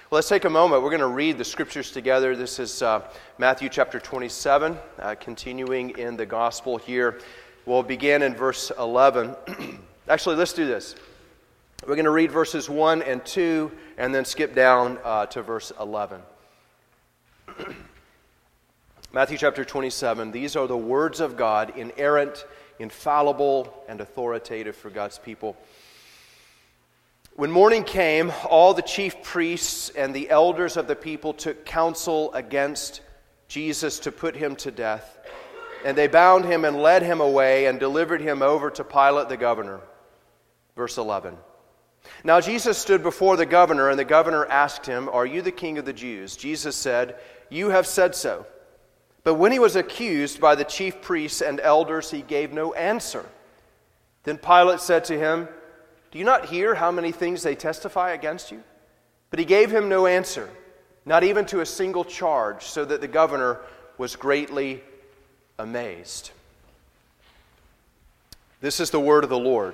Well, let's take a moment. We're going to read the scriptures together. This is Matthew chapter 27, continuing in the gospel here. We'll begin in verse 11. Actually, let's do this. We're going to read verses 1 and 2 and then skip down to verse 11. Matthew chapter 27. These are the words of God, inerrant, infallible, and authoritative for God's people. When morning came, all the chief priests and the elders of the people took counsel against Jesus to put him to death. And they bound him and led him away and delivered him over to Pilate the governor. Verse 11. Now Jesus stood before the governor, and the governor asked him, "Are you the king of the Jews?" Jesus said, "You have said so." But when he was accused by the chief priests and elders, he gave no answer. Then Pilate said to him, "Do you not hear how many things they testify against you?" But he gave him no answer, not even to a single charge, so that the governor was greatly amazed. This is the word of the Lord.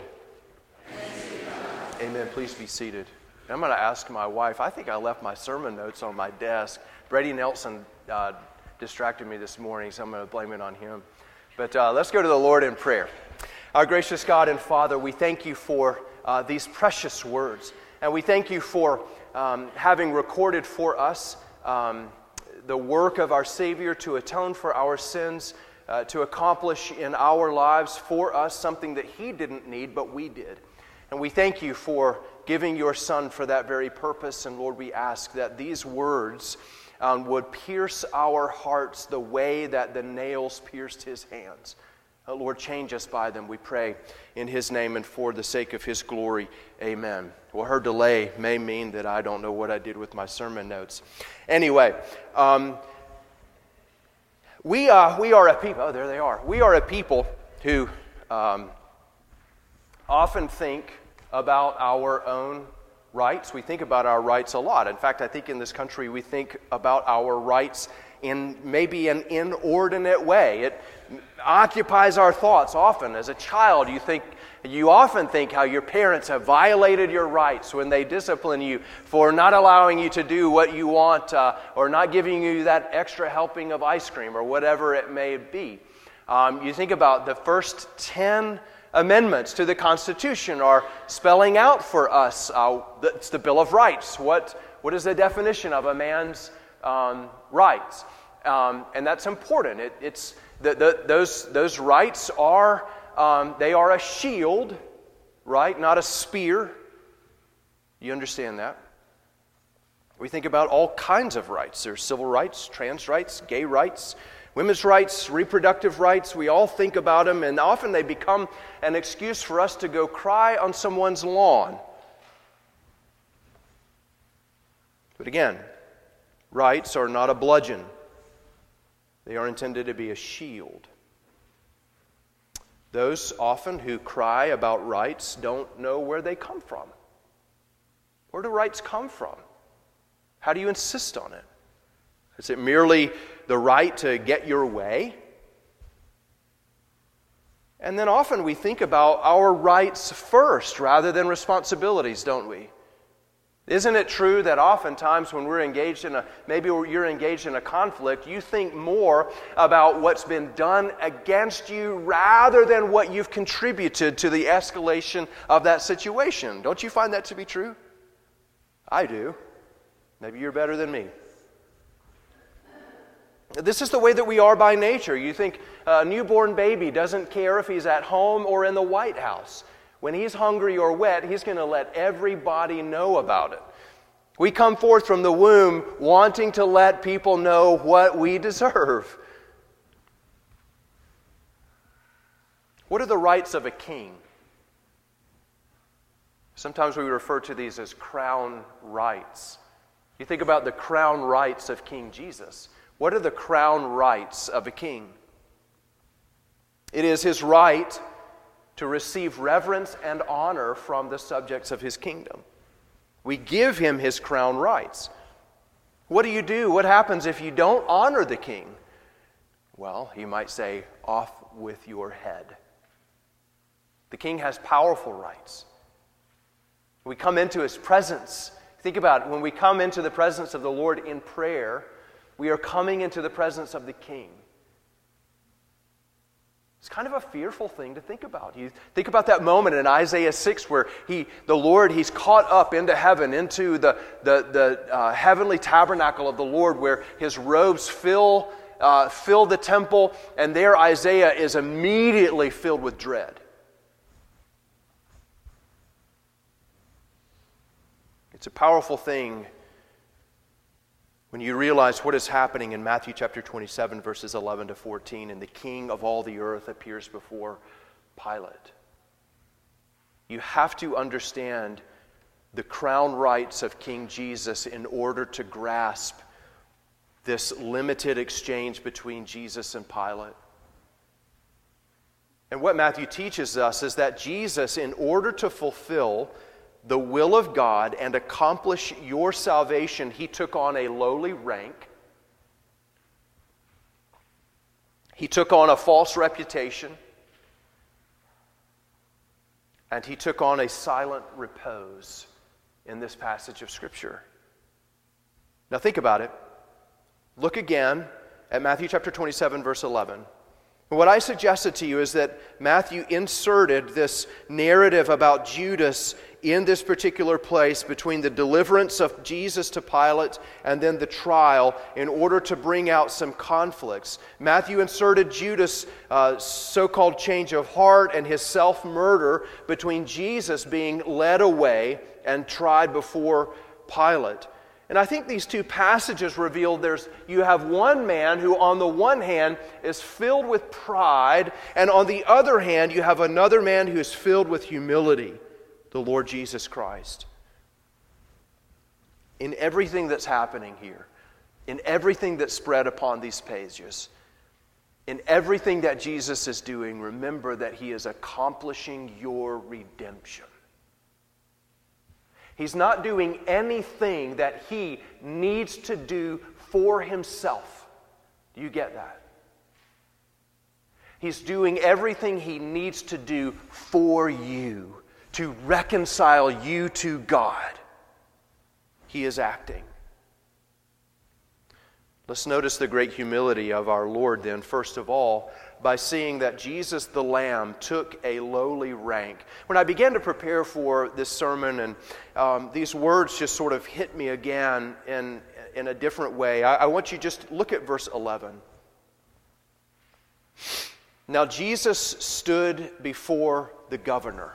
Amen. Please be seated. I'm going to ask my wife. I think I left my sermon notes on my desk. Brady Nelson distracted me this morning, so I'm going to blame it on him. But let's go to the Lord in prayer. Our gracious God and Father, we thank you for these precious words. And we thank you for having recorded for us the work of our Savior to atone for our sins, to accomplish in our lives for us something that He didn't need, but we did. And we thank you for giving your Son for that very purpose. And Lord, we ask that these words would pierce our hearts the way that the nails pierced His hands. Lord, change us by them, we pray, in His name and for the sake of His glory. Amen. Well, her delay may mean that I don't know what I did with my sermon notes. Anyway, we are a people. Oh, there they are. We are a people who often think about our own rights. We think about our rights a lot. In fact, I think in this country we think about our rights in maybe an inordinate way. It occupies our thoughts often. As a child, you often think how your parents have violated your rights when they discipline you for not allowing you to do what you want or not giving you that extra helping of ice cream or whatever it may be. You think about the first 10 amendments to the Constitution are spelling out for us. It's the Bill of Rights. What is the definition of a man's rights? And that's important. It's those rights are they are a shield, right? Not a spear. You understand that? We think about all kinds of rights. There's civil rights, trans rights, gay rights, women's rights, reproductive rights. We all think about them, and often they become an excuse for us to go cry on someone's lawn. But again, rights are not a bludgeon. They are intended to be a shield. Those often who cry about rights don't know where they come from. Where do rights come from? How do you insist on it? Is it merely the right to get your way? And then often we think about our rights first rather than responsibilities, don't we? Isn't it true that oftentimes when we're engaged in maybe you're engaged in a conflict, you think more about what's been done against you rather than what you've contributed to the escalation of that situation? Don't you find that to be true? I do. Maybe you're better than me. This is the way that we are by nature. You think a newborn baby doesn't care if he's at home or in the White House. When he's hungry or wet, he's going to let everybody know about it. We come forth from the womb wanting to let people know what we deserve. What are the rights of a king? Sometimes we refer to these as crown rights. You think about the crown rights of King Jesus. What are the crown rights of a king? It is his right to receive reverence and honor from the subjects of his kingdom. We give him his crown rights. What do you do? What happens if you don't honor the king? Well, you might say, off with your head. The king has powerful rights. We come into his presence. Think about it. When we come into the presence of the Lord in prayer, we are coming into the presence of the King. It's kind of a fearful thing to think about. You think about that moment in Isaiah 6 where the Lord, He's caught up into heaven, into the heavenly tabernacle of the Lord, where His robes fill the temple, and there Isaiah is immediately filled with dread. It's a powerful thing when you realize what is happening in Matthew chapter 27, verses 11 to 14, and the King of all the earth appears before Pilate. You have to understand the crown rights of King Jesus in order to grasp this limited exchange between Jesus and Pilate. And what Matthew teaches us is that Jesus, in order to fulfill the will of God and accomplish your salvation, He took on a lowly rank. He took on a false reputation. And He took on a silent repose in this passage of Scripture. Now think about it. Look again at Matthew chapter 27, verse 11. What I suggested to you is that Matthew inserted this narrative about Judas in this particular place between the deliverance of Jesus to Pilate and then the trial in order to bring out some conflicts. Matthew inserted Judas' so-called change of heart and his self-murder between Jesus being led away and tried before Pilate. And I think these two passages reveal you have one man who on the one hand is filled with pride, and on the other hand you have another man who is filled with humility, the Lord Jesus Christ. In everything that's happening here, in everything that's spread upon these pages, in everything that Jesus is doing, remember that He is accomplishing your redemption. He's not doing anything that He needs to do for Himself. Do you get that? He's doing everything He needs to do for you, to reconcile you to God. He is acting. Let's notice the great humility of our Lord then, first of all, by seeing that Jesus the Lamb took a lowly rank. When I began to prepare for this sermon, and these words just sort of hit me again in a different way, I want you just look at verse 11. Now Jesus stood before the governor.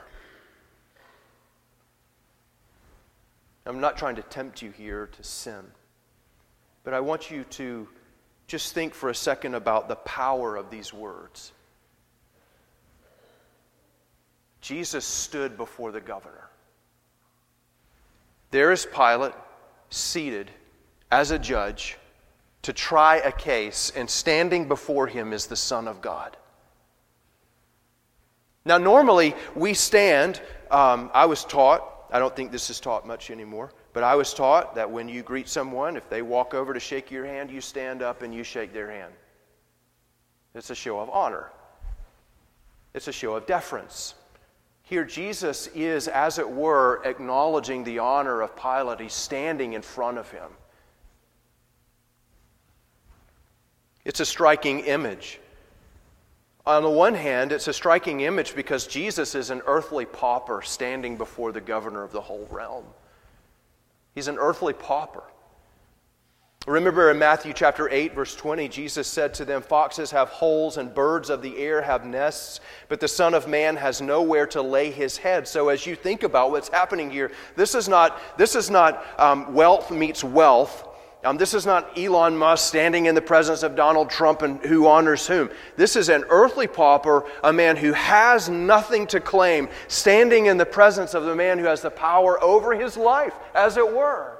I'm not trying to tempt you here to sin, but I want you to just think for a second about the power of these words. Jesus stood before the governor. There is Pilate seated as a judge to try a case, and standing before him is the Son of God. Now normally we stand, I was taught, I don't think this is taught much anymore, but I was taught that when you greet someone, if they walk over to shake your hand, you stand up and you shake their hand. It's a show of honor. It's a show of deference. Here Jesus is, as it were, acknowledging the honor of Pilate. He's standing in front of him. It's a striking image. On the one hand, it's a striking image because Jesus is an earthly pauper standing before the governor of the whole realm. He's an earthly pauper. Remember in Matthew chapter 8, verse 20, Jesus said to them, "Foxes have holes and birds of the air have nests, but the Son of Man has nowhere to lay His head." So as you think about what's happening here, this is not wealth meets wealth. This is not Elon Musk standing in the presence of Donald Trump and who honors whom. This is an earthly pauper, a man who has nothing to claim, standing in the presence of the man who has the power over his life, as it were.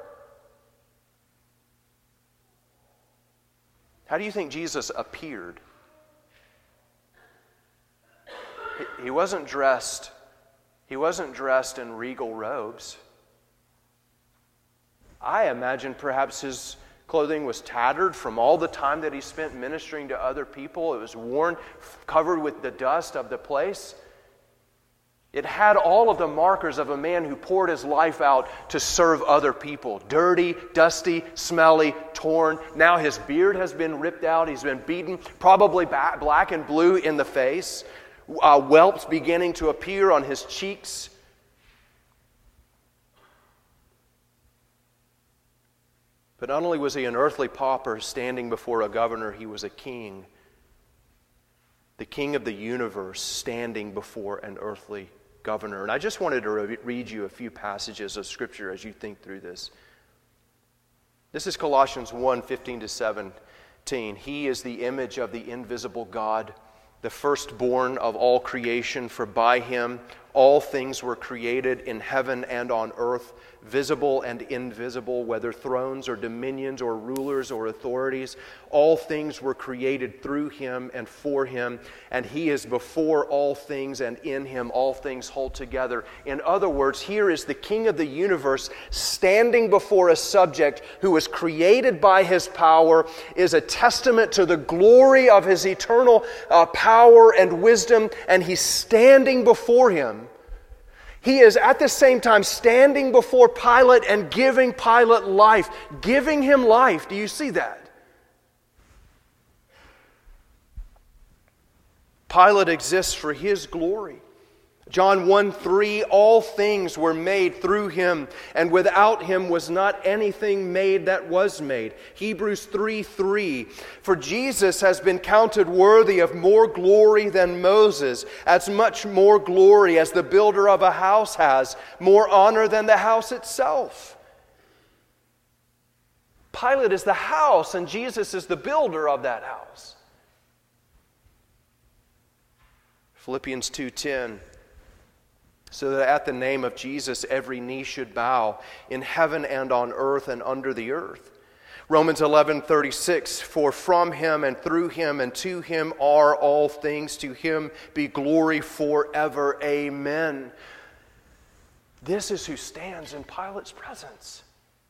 How do you think Jesus appeared? He wasn't dressed in regal robes. I imagine perhaps his clothing was tattered from all the time that he spent ministering to other people. It was worn, covered with the dust of the place. It had all of the markers of a man who poured his life out to serve other people. Dirty, dusty, smelly, torn. Now his beard has been ripped out. He's been beaten, probably black and blue in the face. Whelps beginning to appear on his cheeks. But not only was he an earthly pauper standing before a governor, he was a king. The king of the universe standing before an earthly governor. And I just wanted to read you a few passages of Scripture as you think through this. This is Colossians 1:15-17. He is the image of the invisible God, the firstborn of all creation, for by him all things were created in heaven and on earth, visible and invisible, whether thrones or dominions or rulers or authorities. All things were created through him and for him, and he is before all things, and in him all things hold together. In other words, here is the King of the universe standing before a subject who was created by his power, is a testament to the glory of his eternal power and wisdom, and he's standing before him. He is at the same time standing before Pilate and giving Pilate life, giving him life. Do you see that? Pilate exists for his glory. John 1:3, all things were made through him, and without him was not anything made that was made. Hebrews 3:3, for Jesus has been counted worthy of more glory than Moses, as much more glory as the builder of a house has, more honor than the house itself. Pilate is the house, and Jesus is the builder of that house. Philippians 2:10, so that at the name of Jesus every knee should bow in heaven and on earth and under the earth. Romans 11:36, for from him and through him and to him are all things. To him be glory forever. Amen. This is who stands in Pilate's presence.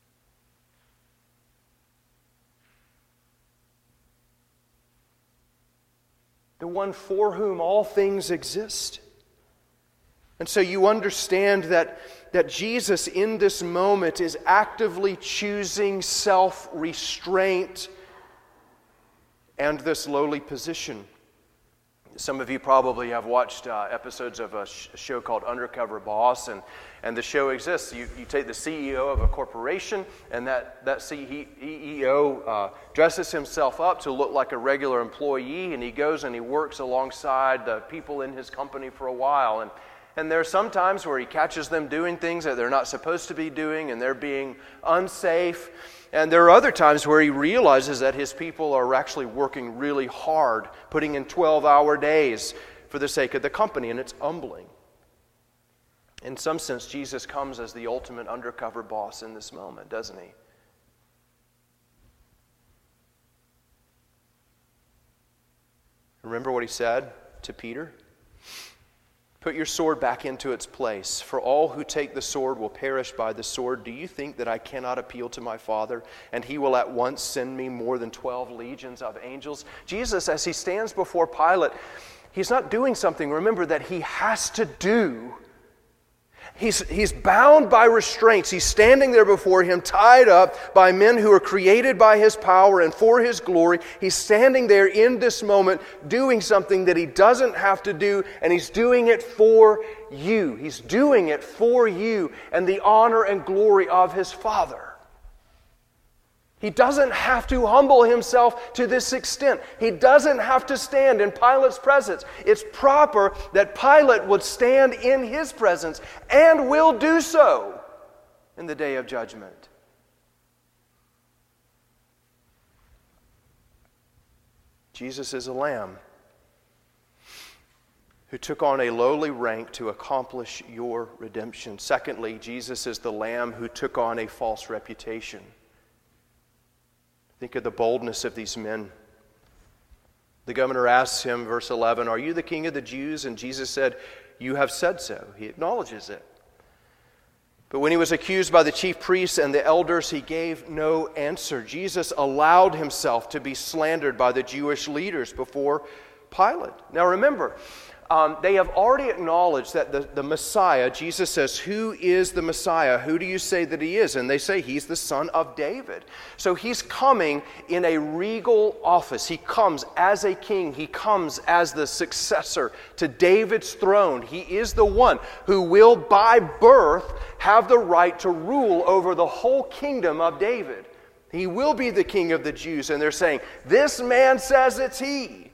The one for whom all things exist. And so you understand that Jesus in this moment is actively choosing self-restraint and this lowly position. Some of you probably have watched episodes of a show called Undercover Boss, and the show exists. You take the CEO of a corporation, and that CEO dresses himself up to look like a regular employee, and he goes and he works alongside the people in his company for a while. And there are some times where he catches them doing things that they're not supposed to be doing, and they're being unsafe. And there are other times where he realizes that his people are actually working really hard, putting in 12-hour days for the sake of the company, and it's humbling. In some sense, Jesus comes as the ultimate undercover boss in this moment, doesn't he? Remember what he said to Peter? Put your sword back into its place, for all who take the sword will perish by the sword. Do you think that I cannot appeal to my Father, and he will at once send me more than 12 legions of angels? Jesus, as he stands before Pilate, he's not doing something, remember, that he has to do. He's bound by restraints. He's standing there before him, tied up by men who are created by his power and for his glory. He's standing there in this moment doing something that he doesn't have to do, and he's doing it for you. He's doing it for you and the honor and glory of his Father. He doesn't have to humble himself to this extent. He doesn't have to stand in Pilate's presence. It's proper that Pilate would stand in his presence and will do so in the day of judgment. Jesus is a lamb who took on a lowly rank to accomplish your redemption. Secondly, Jesus is the lamb who took on a false reputation. Think of the boldness of these men. The governor asks him, verse 11, are you the king of the Jews? And Jesus said, you have said so. He acknowledges it. But when he was accused by the chief priests and the elders, he gave no answer. Jesus allowed himself to be slandered by the Jewish leaders before Pilate. Now remember, they have already acknowledged that the Messiah, Jesus says, who is the Messiah? Who do you say that he is? And they say he's the son of David. So he's coming in a regal office. He comes as a king. He comes as the successor to David's throne. He is the one who will, by birth, have the right to rule over the whole kingdom of David. He will be the king of the Jews. And they're saying, this man says it's he.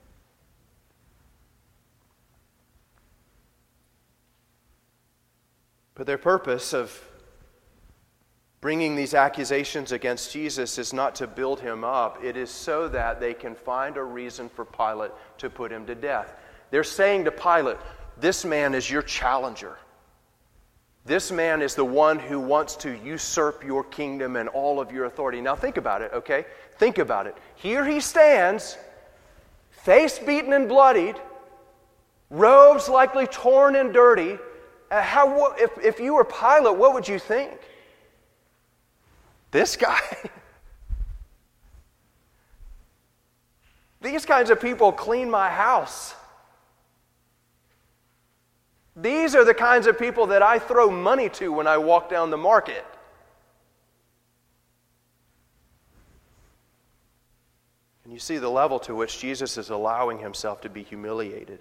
But their purpose of bringing these accusations against Jesus is not to build him up. It is so that they can find a reason for Pilate to put him to death. They're saying to Pilate, this man is your challenger. This man is the one who wants to usurp your kingdom and all of your authority. Now think about it, okay? Think about it. Here he stands, face beaten and bloodied, robes likely torn and dirty. If you were Pilate, what would you think? This guy? These kinds of people clean my house. These are the kinds of people that I throw money to when I walk down the market. And you see the level to which Jesus is allowing himself to be humiliated.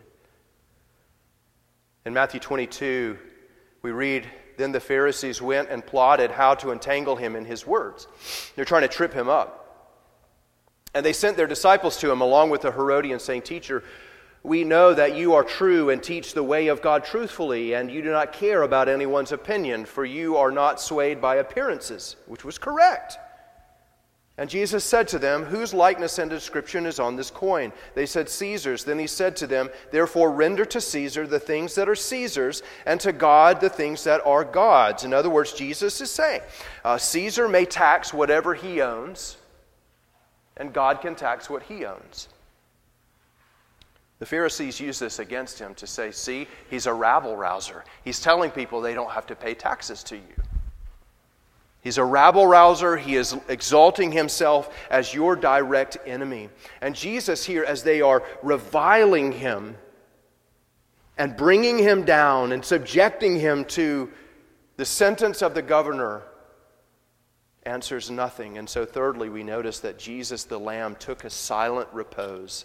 In Matthew 22, we read, then the Pharisees went and plotted how to entangle him in his words. They're trying to trip him up. And they sent their disciples to him along with the Herodians, saying, Teacher, we know that you are true and teach the way of God truthfully, and you do not care about anyone's opinion, for you are not swayed by appearances, which was correct. And Jesus said to them, whose likeness and inscription is on this coin? They said, Caesar's. Then he said to them, therefore render to Caesar the things that are Caesar's, and to God the things that are God's. In other words, Jesus is saying, Caesar may tax whatever he owns, and God can tax what he owns. The Pharisees use this against him to say, see, he's a rabble-rouser. He's telling people they don't have to pay taxes to you. He's a rabble-rouser. He is exalting himself as your direct enemy. And Jesus here, as they are reviling him and bringing him down and subjecting him to the sentence of the governor, answers nothing. And so thirdly, we notice that Jesus the Lamb took a silent repose.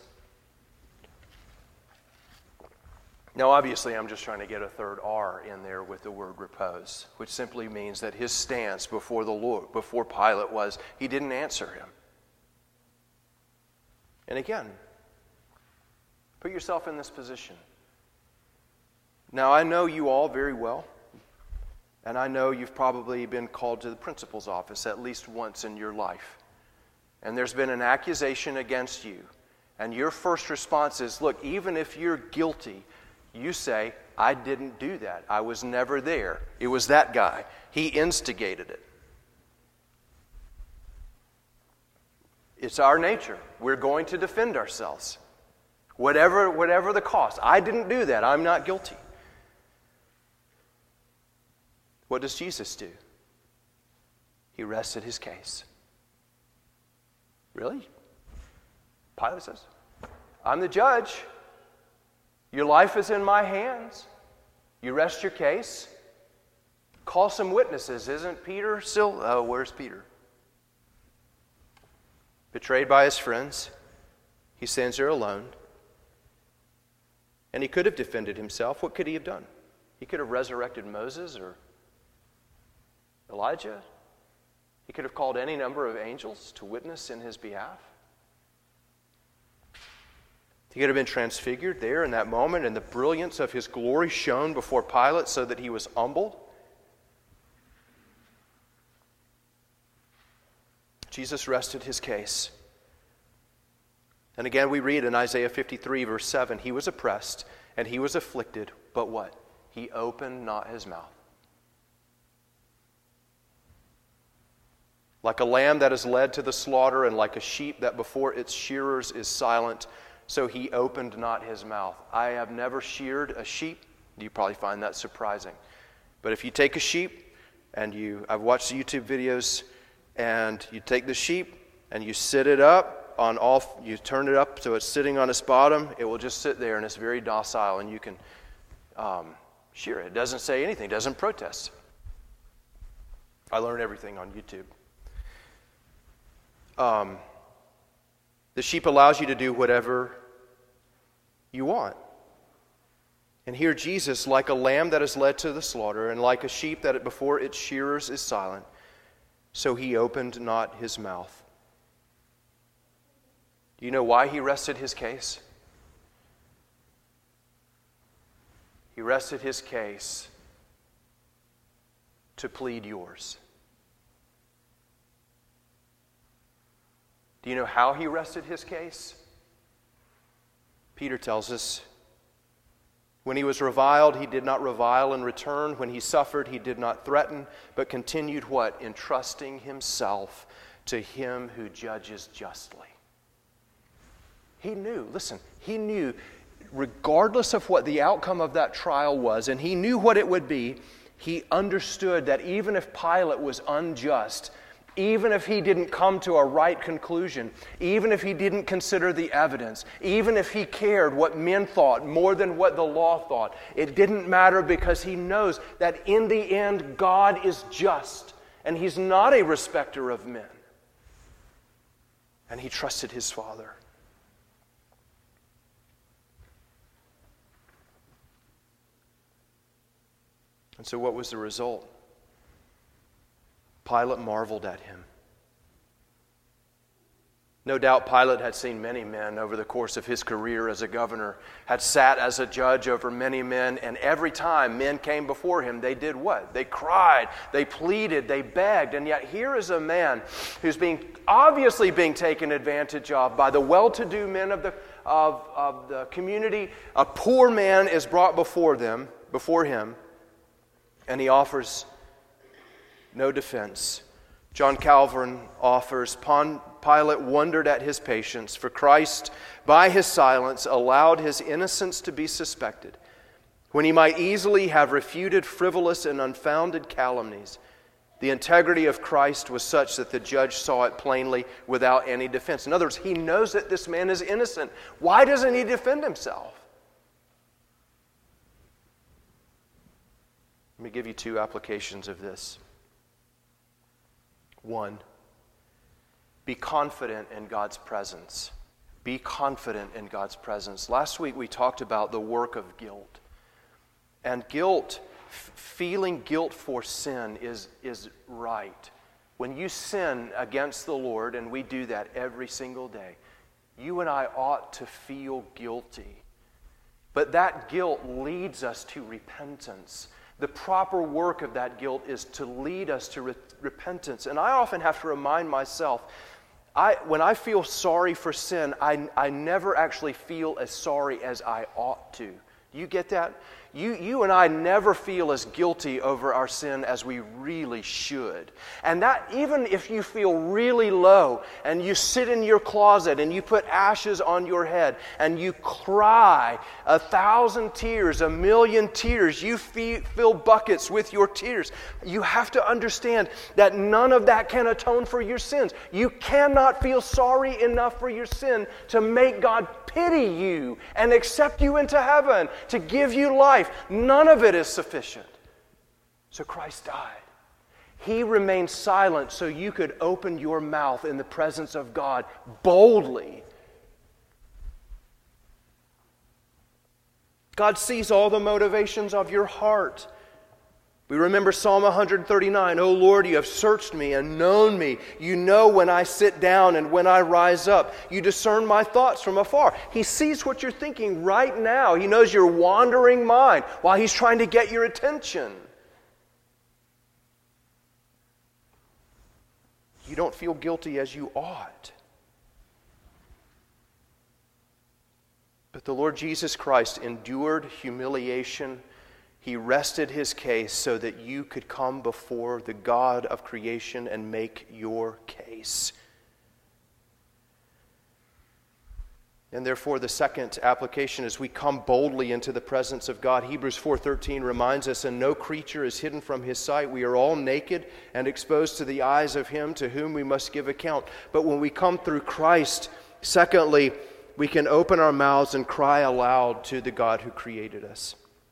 Now, obviously, I'm just trying to get a third R in there with the word repose, which simply means that his stance before the Lord, before Pilate, was he didn't answer him. And again, put yourself in this position. Now, I know you all very well, and I know you've probably been called to the principal's office at least once in your life. And there's been an accusation against you, and your first response is, look, even if you're guilty, you say, I didn't do that. I was never there. It was that guy. He instigated it. It's our nature. We're going to defend ourselves. Whatever the cost. I didn't do that. I'm not guilty. What does Jesus do? He rested his case. Really? Pilate says, I'm the judge. Your life is in my hands. You rest your case. Call some witnesses. Isn't Peter still? Oh, where's Peter? Betrayed by his friends. He stands there alone. And he could have defended himself. What could he have done? He could have resurrected Moses or Elijah. He could have called any number of angels to witness in his behalf. He could have been transfigured there in that moment, and the brilliance of his glory shone before Pilate so that he was humbled. Jesus rested his case. And again, we read in Isaiah 53, verse 7, he was oppressed and he was afflicted, but what? He opened not his mouth. Like a lamb that is led to the slaughter, and like a sheep that before its shearers is silent, so he opened not his mouth. I have never sheared a sheep. You probably find that surprising. But if you take a sheep, and I've watched YouTube videos, and you take the sheep, and you sit it up, on all, you turn it up so it's sitting on its bottom, it will just sit there and it's very docile and you can shear it. It doesn't say anything, doesn't protest. I learned everything on YouTube. The sheep allows you to do whatever you want. And here Jesus, like a lamb that is led to the slaughter, and like a sheep that before its shearers is silent, so he opened not his mouth. Do you know why he rested his case? He rested his case to plead yours. Do you know how he rested his case? Peter tells us, when he was reviled, he did not revile in return. When he suffered, he did not threaten, but continued what? Entrusting himself to him who judges justly. He knew, listen, he knew, regardless of what the outcome of that trial was, and he knew what it would be, he understood that even if Pilate was unjust, even if he didn't come to a right conclusion, even if he didn't consider the evidence, even if he cared what men thought more than what the law thought, it didn't matter because he knows that in the end God is just and he's not a respecter of men. And he trusted his Father. And so what was the result? Pilate marveled at him. No doubt Pilate had seen many men over the course of his career as a governor, had sat as a judge over many men, and every time men came before him, they did what? They cried, they pleaded, they begged, and yet here is a man who's obviously being taken advantage of by the well-to-do men of the community. A poor man is brought before him, and he offers no defense. John Calvin offers, Pilate wondered at his patience, for Christ, by his silence, allowed his innocence to be suspected, when he might easily have refuted frivolous and unfounded calumnies. The integrity of Christ was such that the judge saw it plainly without any defense. In other words, he knows that this man is innocent. Why doesn't he defend himself? Let me give you two applications of this. One, be confident in God's presence. Be confident in God's presence. Last week we talked about the work of guilt. And guilt, feeling guilt for sin is right. When you sin against the Lord, and we do that every single day, you and I ought to feel guilty. But that guilt leads us to repentance. The proper work of that guilt is to lead us to repentance. And I often have to remind myself, when I feel sorry for sin, I never actually feel as sorry as I ought to. Do you get that? You and I never feel as guilty over our sin as we really should. And that, even if you feel really low and you sit in your closet and you put ashes on your head and you cry 1,000 tears, 1,000,000 tears, you fill buckets with your tears, you have to understand that none of that can atone for your sins. You cannot feel sorry enough for your sin to make God pity you and accept you into heaven, to give you life. None of it is sufficient. So Christ died. He remained silent so you could open your mouth in the presence of God boldly. God sees all the motivations of your heart. We remember Psalm 139, "O Lord, you have searched me and known me. You know when I sit down and when I rise up. You discern my thoughts from afar." He sees what you're thinking right now. He knows your wandering mind while He's trying to get your attention. You don't feel guilty as you ought. But the Lord Jesus Christ endured humiliation. He rested His case so that you could come before the God of creation and make your case. And therefore, the second application is we come boldly into the presence of God. Hebrews 4:13 reminds us, "And no creature is hidden from His sight. We are all naked and exposed to the eyes of Him to whom we must give account." But when we come through Christ, Secondly, we can open our mouths and cry aloud to the God who created us.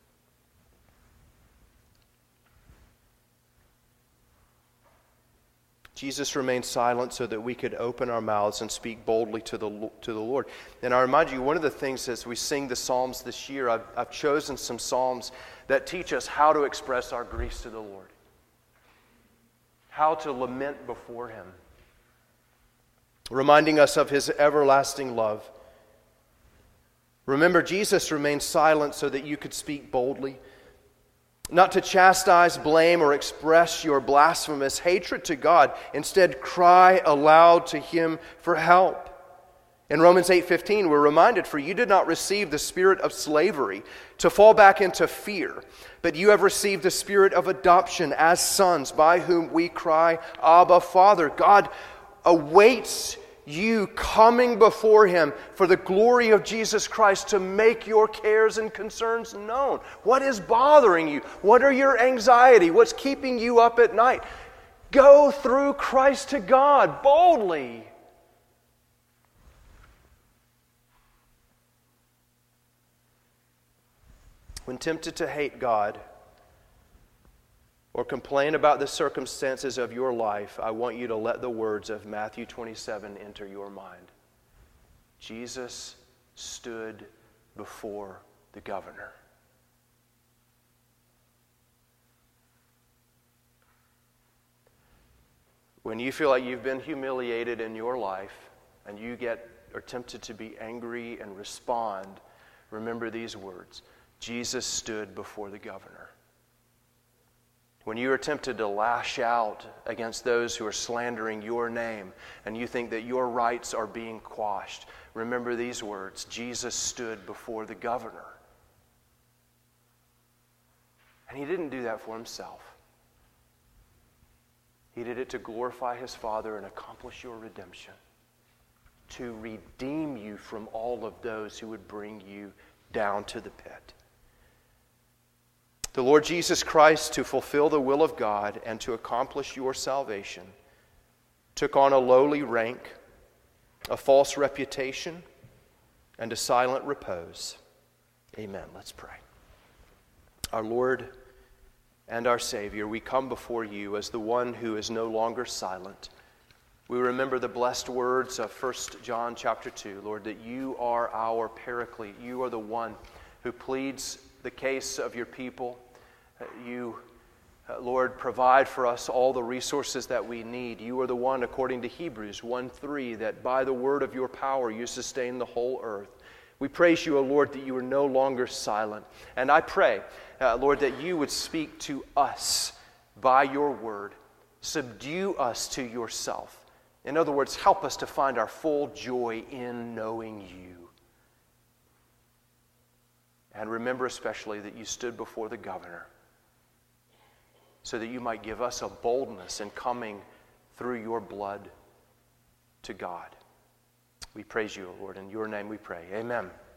Jesus remained silent so that we could open our mouths and speak boldly to the Lord. And I remind you, one of the things as we sing the Psalms this year, I've chosen some Psalms that teach us how to express our griefs to the Lord, how to lament before Him, reminding us of His everlasting love. Remember, Jesus remained silent so that you could speak boldly, not to chastise, blame, or express your blasphemous hatred to God. Instead, cry aloud to Him for help. In Romans 8:15, we're reminded, "For you did not receive the spirit of slavery to fall back into fear, but you have received the spirit of adoption as sons, by whom we cry, Abba, Father." God awaits you coming before Him for the glory of Jesus Christ to make your cares and concerns known. What is bothering you? What are your anxiety? What's keeping you up at night? Go through Christ to God boldly. When tempted to hate God or complain about the circumstances of your life, I want you to let the words of Matthew 27 enter your mind. Jesus stood before the governor. When you feel like you've been humiliated in your life and you are tempted to be angry and respond, remember these words. Jesus stood before the governor. When you are tempted to lash out against those who are slandering your name and you think that your rights are being quashed, remember these words. Jesus stood before the governor. And He didn't do that for Himself. He did it to glorify His Father and accomplish your redemption, to redeem you from all of those who would bring you down to the pit. The Lord Jesus Christ, to fulfill the will of God and to accomplish your salvation, took on a lowly rank, a false reputation, and a silent repose. Amen. Let's pray. Our Lord and our Savior, we come before You as the one who is no longer silent. We remember the blessed words of 1 John chapter 2, Lord, that You are our paraclete. You are the one who pleads the case of Your people. You, Lord, provide for us all the resources that we need. You are the one, according to Hebrews 1:3, that by the word of Your power You sustain the whole earth. We praise You, O Lord, that You are no longer silent. And I pray, Lord, that You would speak to us by Your word. Subdue us to Yourself. In other words, help us to find our full joy in knowing You. And remember especially that You stood before the governor so that You might give us a boldness in coming through Your blood to God. We praise You, O Lord. In Your name we pray. Amen.